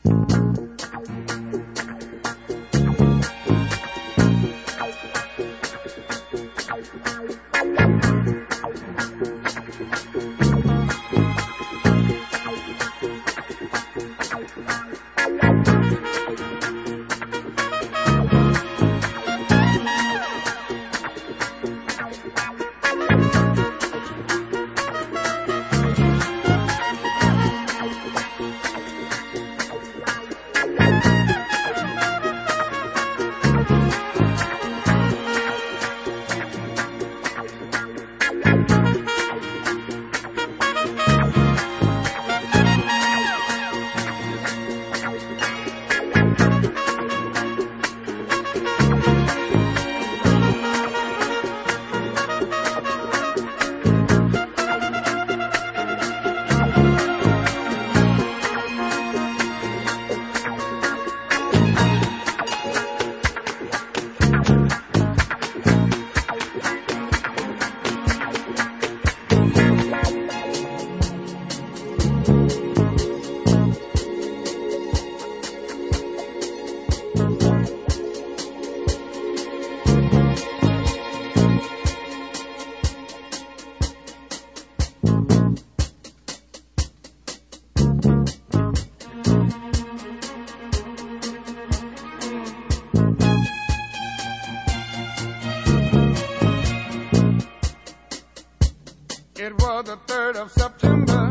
It was the 3rd of September.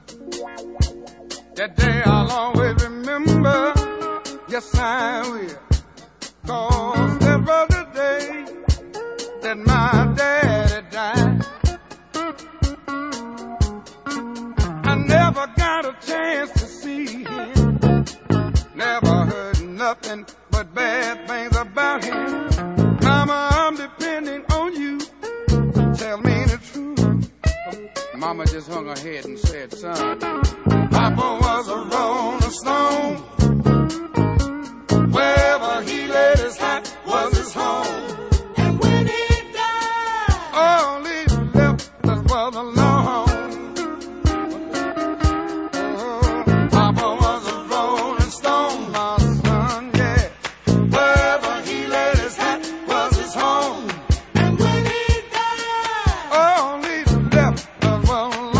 That day I'll always remember. Yes, I will. 'Cause that was the day that my daddy died. I never got a chance to see him. Never heard nothing but bad things about him. Mama, I'm depending on you. Tell me the truth. Mama just hung her head and said, son, Papa was a rolling stone. Wherever he laid his hat was his home. And when he died, all he left us was alone. Papa was a rolling stone, my son, yeah. Wherever he laid his hat was his home. And when he died, all he left us was alone.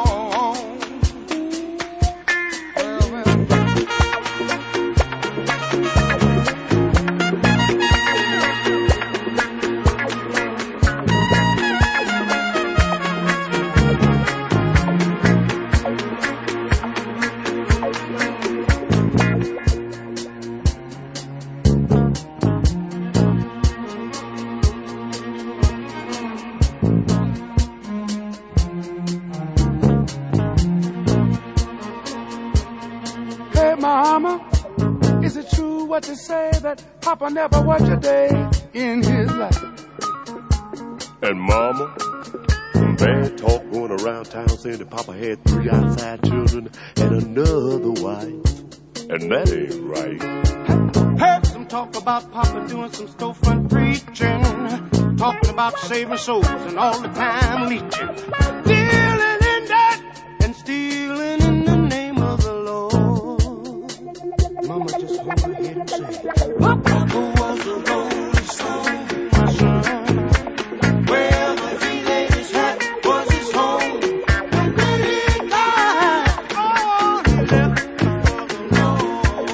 Hey, Mama, is it true what you say that Papa never worked a day in his life? And Mama, some bad talk going around town saying that Papa had 3 outside children and another wife. And that ain't right. Heard some talk about Papa doing some storefront preaching, talking about saving souls and all the time leeching, dealing in that and stealing in the name of the Lord. Mama just hung her head and said, Papa was a rolling stone, my son. Wherever he laid his hat was his home. And when he died, all he left was alone.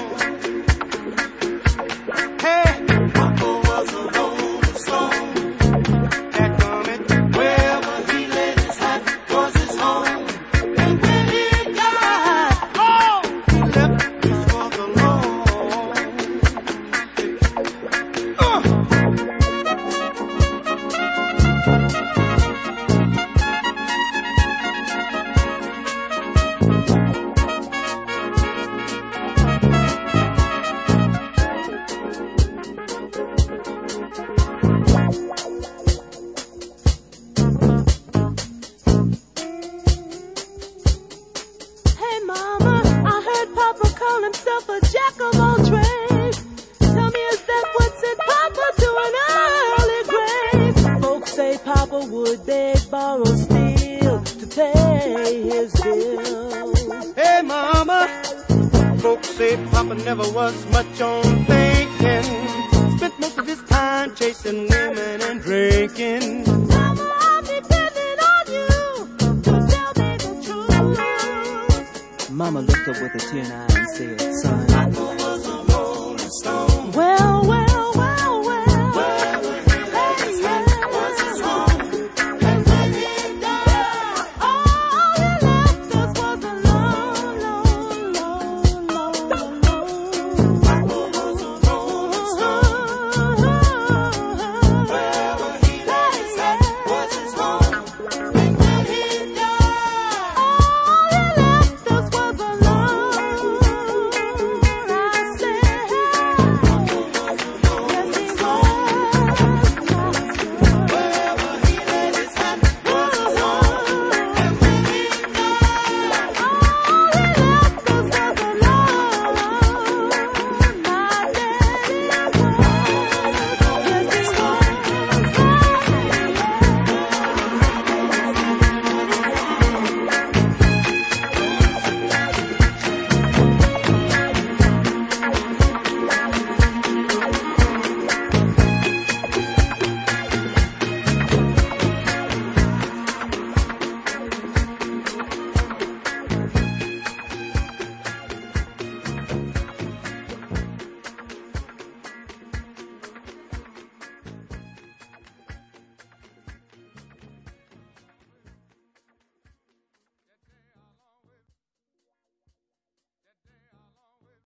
Hey, Papa was a rolling stone. That coming. Wherever he laid his hat was say Papa never was much on thinking. Spent most of his time chasing women and drinking. Mama, I'm depending on you to tell me the truth. Mama looked up with a tear in her eye and said, son, Papa was a rolling stone. Well,